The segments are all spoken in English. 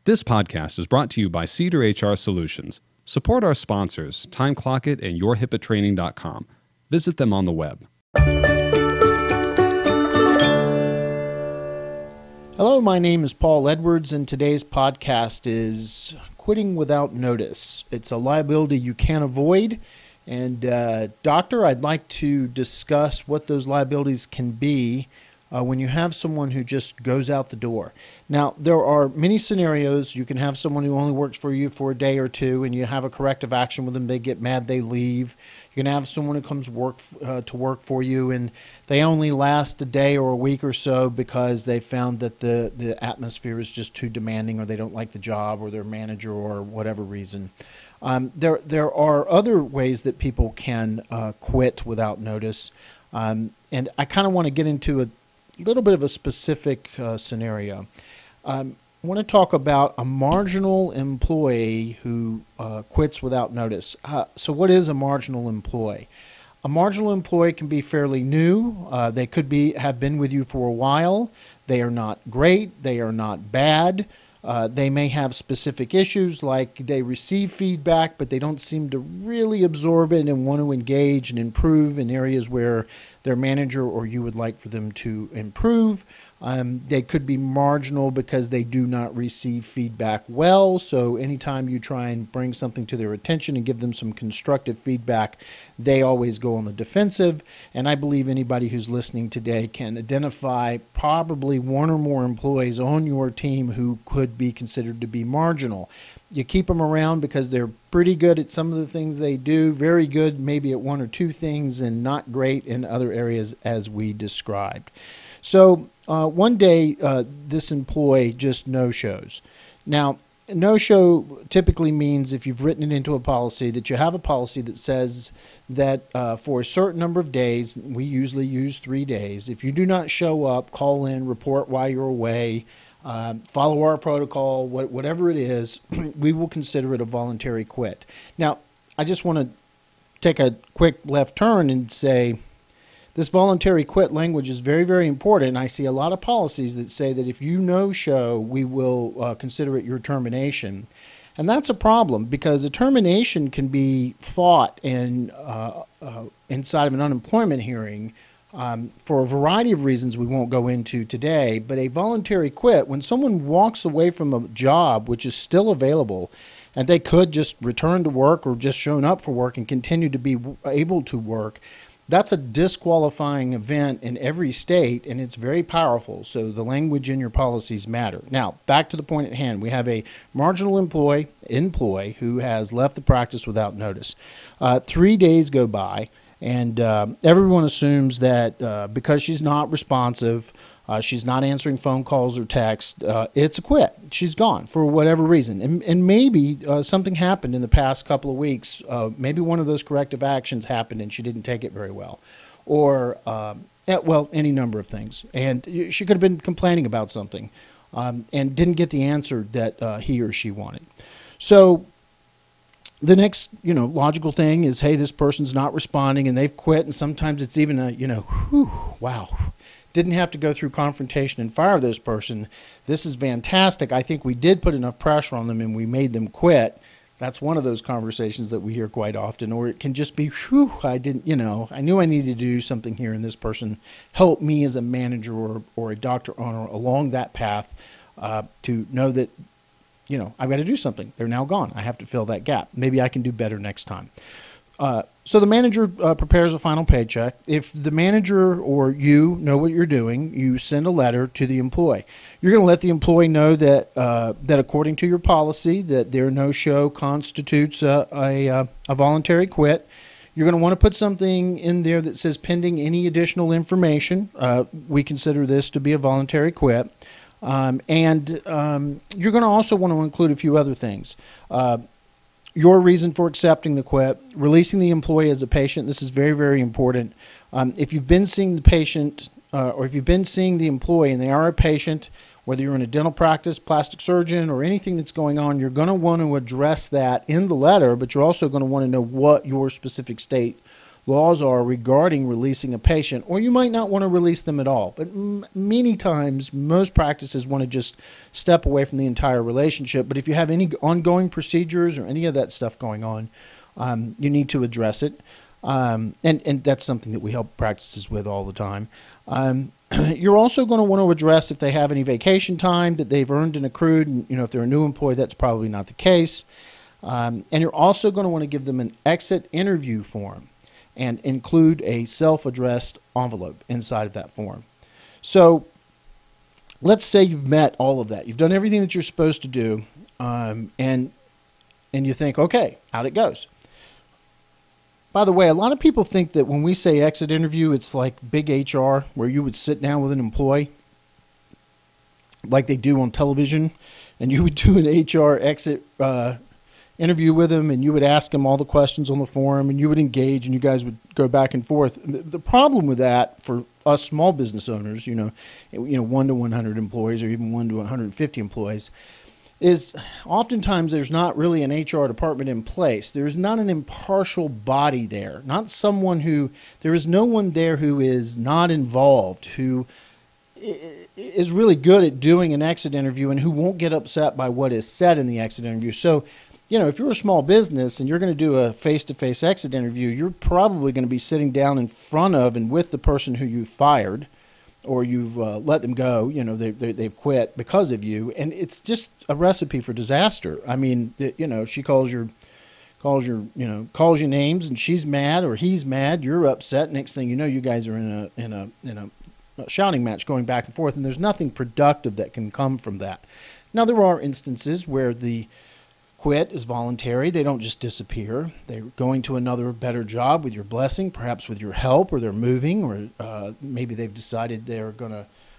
This podcast is brought to you by Cedar HR Solutions. Support our sponsors, TimeClockit and YourHIPAATraining.com. Visit them on the web. Hello, my name is Paul Edwards, and today's podcast is Quitting Without Notice. It's a liability you can't avoid. And, Doctor, I'd like to discuss what those liabilities can be when you have someone who just goes out the door. Now, there are many scenarios. You can have someone who only works for you for a day or two, and you have a corrective action with them. They get mad, they leave. You can have someone who comes to work for you, and they only last a day or a week or so because they found that the atmosphere is just too demanding, or they don't like the job, or their manager, or whatever reason. There are other ways that people can quit without notice, and I kind of want to get into a little bit of a specific scenario. I want to talk about a marginal employee who quits without notice. So what is a marginal employee? A marginal employee can be fairly new. They could have been with you for a while. They are not great. They are not bad. They may have specific issues, like they receive feedback, but they don't seem to really absorb it and want to engage and improve in areas where their manager or you would like for them to improve. They could be marginal because they do not receive feedback well. So anytime you try and bring something to their attention and give them some constructive feedback, they always go on the defensive. And I believe anybody who's listening today can identify probably one or more employees on your team who could be considered to be marginal. You keep them around because they're pretty good at some of the things they do, very good maybe at one or two things, and not great in other areas as we described. So one day, this employee just no-shows. Now, no-show typically means, if you've written it into a policy, that you have a policy that says that for a certain number of days, we usually use 3 days, if you do not show up, call in, report while you're away, follow our protocol, whatever it is, we will consider it a voluntary quit. Now, I just want to take a quick left turn and say this voluntary quit language is very, very important. And I see a lot of policies that say that if you no-show, we will consider it your termination. And that's a problem, because a termination can be fought inside of an unemployment hearing for a variety of reasons we won't go into today. But a voluntary quit, when someone walks away from a job which is still available, and they could just return to work or just shown up for work and continue to be able to work, that's a disqualifying event in every state, and it's very powerful. So the language in your policies matter. Now, back to the point at hand. We have a marginal employee who has left the practice without notice. 3 days go by, and everyone assumes that because she's not responsive, she's not answering phone calls or texts, it's a quit. She's gone for whatever reason. And maybe something happened in the past couple of weeks. Maybe one of those corrective actions happened and she didn't take it very well. Or, any number of things. And she could have been complaining about something and didn't get the answer that he or she wanted. So the next, logical thing is, hey, this person's not responding and they've quit. And sometimes it's even wow. Didn't have to go through confrontation and fire this person. This is fantastic. I think we did put enough pressure on them and we made them quit. That's one of those conversations that we hear quite often. Or it can just be, I knew I needed to do something here, and this person helped me as a manager or a doctor owner along that path to know that, I've got to do something. They're now gone. I have to fill that gap. Maybe I can do better next time. So the manager prepares a final paycheck. If the manager or you know what you're doing, you send a letter to the employee. You're going to let the employee know that that according to your policy, that their no-show constitutes a voluntary quit. You're going to want to put something in there that says, pending any additional information, we consider this to be a voluntary quit. And you're going to also want to include a few other things. Your reason for accepting the quit, releasing the employee as a patient. This is very, very important. If you've been seeing the patient or if you've been seeing the employee and they are a patient, whether you're in a dental practice, plastic surgeon, or anything that's going on, you're going to want to address that in the letter, but you're also going to want to know what your specific state laws are regarding releasing a patient, or you might not want to release them at all. But many times, most practices want to just step away from the entire relationship. But if you have any ongoing procedures or any of that stuff going on, you need to address it. And that's something that we help practices with all the time. You're also going to want to address if they have any vacation time that they've earned and accrued. And, if they're a new employee, that's probably not the case. And you're also going to want to give them an exit interview form and include a self-addressed envelope inside of that form. So let's say you've met all of that. You've done everything that you're supposed to do, and you think, okay, out it goes. By the way, a lot of people think that when we say exit interview, it's like big HR, where you would sit down with an employee like they do on television, and you would do an HR exit interview with them, and you would ask them all the questions on the form, and you would engage, and you guys would go back and forth. The problem with that for us small business owners, 1 to 100 employees, or even 1 to 150 employees, is oftentimes there's not really an HR department in place. There's not an impartial body there, there is no one there who is not involved, who is really good at doing an exit interview and who won't get upset by what is said in the exit interview. So, if you're a small business and you're going to do a face-to-face exit interview, you're probably going to be sitting down in front of and with the person who you fired, or you've let them go. They've quit because of you, and it's just a recipe for disaster. I mean, she calls your names, and she's mad or he's mad. You're upset. Next thing you know, you guys are in a shouting match going back and forth, and there's nothing productive that can come from that. Now, there are instances where the quit is voluntary. They don't just disappear. They're going to another better job with your blessing, perhaps with your help, or they're moving, or maybe they've decided they're going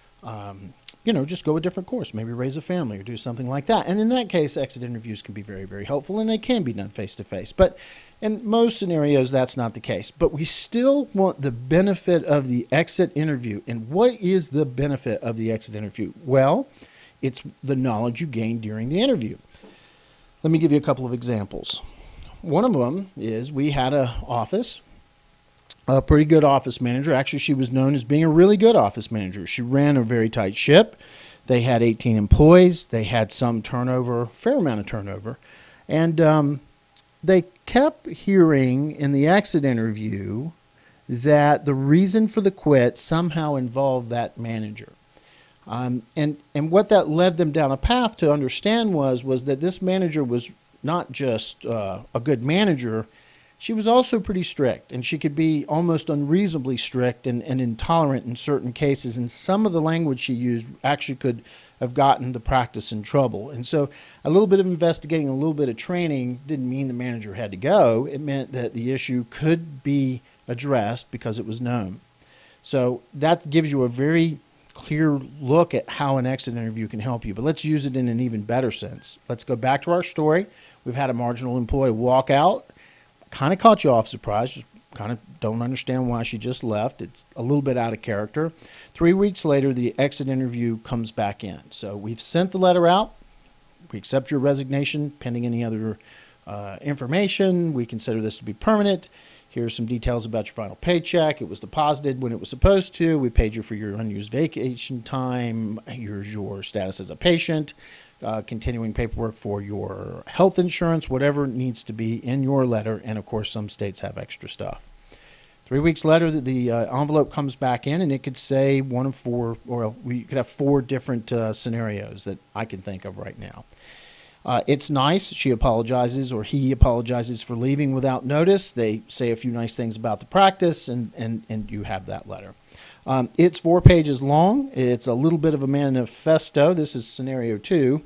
to, just go a different course, maybe raise a family or do something like that. And in that case, exit interviews can be very, very helpful, and they can be done face-to-face. But in most scenarios, that's not the case. But we still want the benefit of the exit interview. And what is the benefit of the exit interview? Well, it's the knowledge you gain during the interview. Let me give you a couple of examples. One of them is we had a pretty good office manager. Actually, she was known as being a really good office manager. She ran a very tight ship. They had 18 employees. They had some turnover, fair amount of turnover. And they kept hearing in the exit interview that the reason for the quit somehow involved that manager. And what that led them down a path to understand was that this manager was not just a good manager, she was also pretty strict, and she could be almost unreasonably strict and intolerant in certain cases, and some of the language she used actually could have gotten the practice in trouble. And so a little bit of investigating, a little bit of training didn't mean the manager had to go. It meant that the issue could be addressed because it was known. So that gives you a very clear look at how an exit interview can help you. But let's use it in an even better sense. Let's go back to our story. We've had a marginal employee walk out. Kind of caught you off surprise. Just kind of don't understand why she just left. It's a little bit out of character. 3 weeks later, the exit interview comes back in. So we've sent the letter out. We accept your resignation pending any other information. We consider this to be permanent. Here's some details about your final paycheck. It was deposited when it was supposed to. We paid you for your unused vacation time. Here's your status as a patient, continuing paperwork for your health insurance, whatever needs to be in your letter. And, of course, some states have extra stuff. 3 weeks later, the envelope comes back in, and it could say one of four, or we could have 4 different scenarios that I can think of right now. It's nice. She apologizes, or he apologizes for leaving without notice. They say a few nice things about the practice, and you have that letter. It's 4 pages long. It's a little bit of a manifesto. This is scenario 2.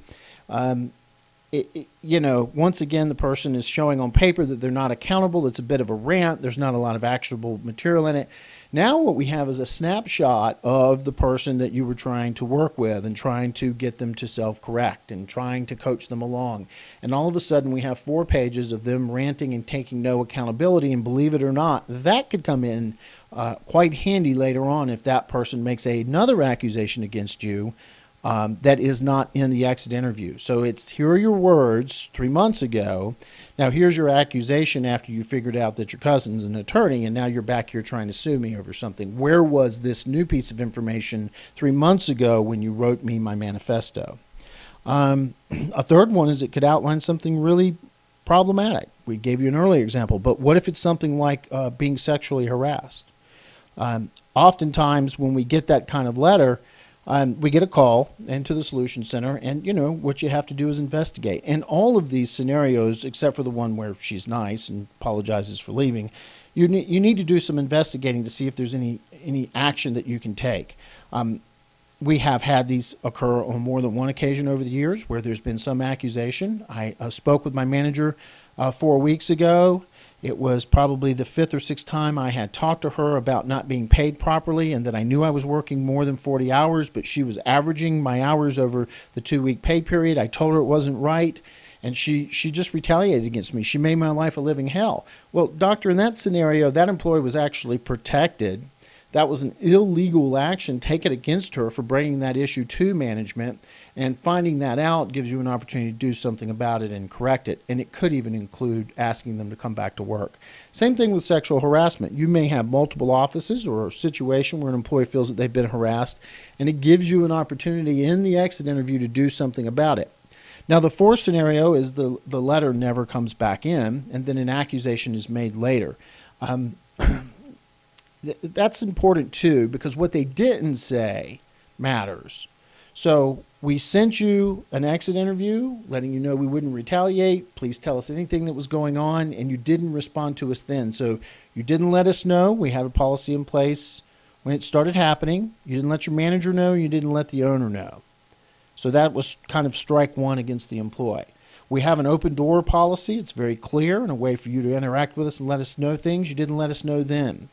Once again, the person is showing on paper that they're not accountable. It's a bit of a rant. There's not a lot of actionable material in it. Now what we have is a snapshot of the person that you were trying to work with and trying to get them to self-correct and trying to coach them along. And all of a sudden we have 4 pages of them ranting and taking no accountability. And believe it or not, that could come in quite handy later on if that person makes another accusation against you that is not in the exit interview. So it's, here are your words 3 months ago. Now here's your accusation after you figured out that your cousin's an attorney, and now you're back here trying to sue me over something. Where was this new piece of information 3 months ago when you wrote me my manifesto? A third one is it could outline something really problematic. We gave you an earlier example, but what if it's something like being sexually harassed? Oftentimes when we get that kind of letter, we get a call into the Solution Center, and what you have to do is investigate. And all of these scenarios, except for the one where she's nice and apologizes for leaving, you need to do some investigating to see if there's any action that you can take. We have had these occur on more than one occasion over the years where there's been some accusation. I spoke with my manager 4 weeks ago. It was probably the 5th or 6th time I had talked to her about not being paid properly, and that I knew I was working more than 40 hours, but she was averaging my hours over the 2-week pay period. I told her it wasn't right, and she just retaliated against me. She made my life a living hell. Well, doctor, in that scenario, that employee was actually protected. That was an illegal action taken against her for bringing that issue to management, and finding that out gives you an opportunity to do something about it and correct it. And it could even include asking them to come back to work. Same thing with sexual harassment. You may have multiple offices or a situation where an employee feels that they've been harassed, and it gives you an opportunity in the exit interview to do something about it. Now, the fourth scenario is the letter never comes back in, and then an accusation is made later. That's important too, because what they didn't say matters. So we sent you an exit interview letting you know we wouldn't retaliate. Please tell us anything that was going on, and you didn't respond to us then. So you didn't let us know. We have a policy in place when it started happening. You didn't let your manager know. You didn't let the owner know. So that was kind of strike one against the employee. We have an open door policy. It's very clear and a way for you to interact with us and let us know things. You didn't let us know then.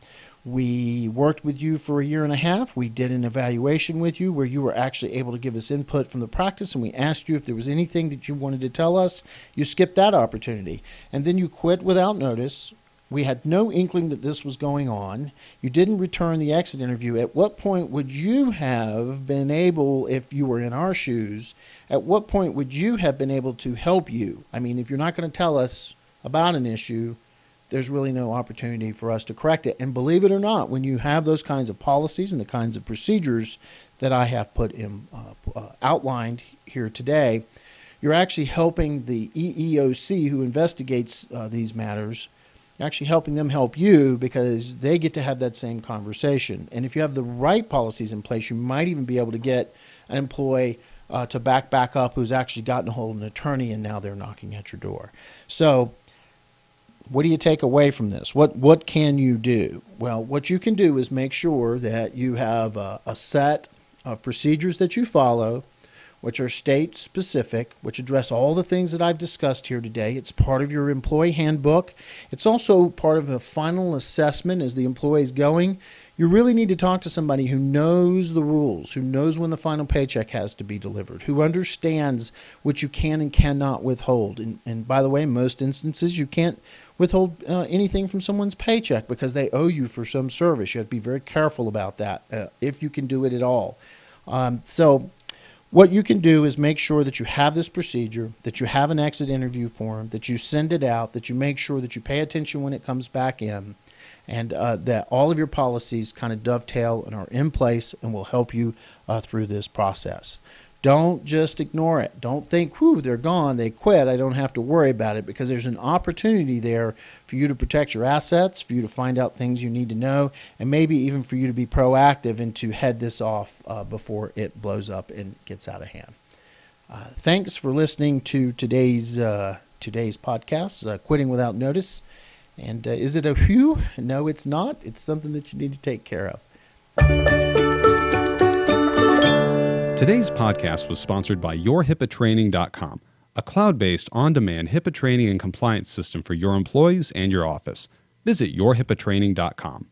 We worked with you for 1.5 years. We did an evaluation with you where you were actually able to give us input from the practice, and we asked you if there was anything that you wanted to tell us. You skipped that opportunity, and then you quit without notice. We had no inkling that this was going on. You didn't return the exit interview. At what point would you have been able, if you were in our shoes, at what point would you have been able to help you? I mean, if you're not going to tell us about an issue, there's really no opportunity for us to correct it. And believe it or not, when you have those kinds of policies and the kinds of procedures that I have put in, outlined here today, you're actually helping the EEOC who investigates these matters. You're actually helping them help you, because they get to have that same conversation. And if you have the right policies in place, you might even be able to get an employee to back up who's actually gotten a hold of an attorney, and now they're knocking at your door. So what do you take away from this? What can you do? Well, what you can do is make sure that you have a set of procedures that you follow, which are state specific, which address all the things that I've discussed here today. It's part of your employee handbook. It's also part of a final assessment as the employee's going. You really need to talk to somebody who knows the rules, who knows when the final paycheck has to be delivered, who understands what you can and cannot withhold. And by the way, in most instances, you can't withhold anything from someone's paycheck because they owe you for some service. You have to be very careful about that, if you can do it at all. So what you can do is make sure that you have this procedure, that you have an exit interview form, that you send it out, that you make sure that you pay attention when it comes back in, and that all of your policies kind of dovetail and are in place and will help you through this process. Don't just ignore it. Don't think, whew, they're gone, they quit, I don't have to worry about it, because there's an opportunity there for you to protect your assets, for you to find out things you need to know, and maybe even for you to be proactive and to head this off before it blows up and gets out of hand. Thanks for listening to today's podcast, Quitting Without Notice. And is it a whew? No, it's not. It's something that you need to take care of. Today's podcast was sponsored by YourHIPAATraining.com, a cloud-based, on-demand HIPAA training and compliance system for your employees and your office. Visit YourHIPAATraining.com.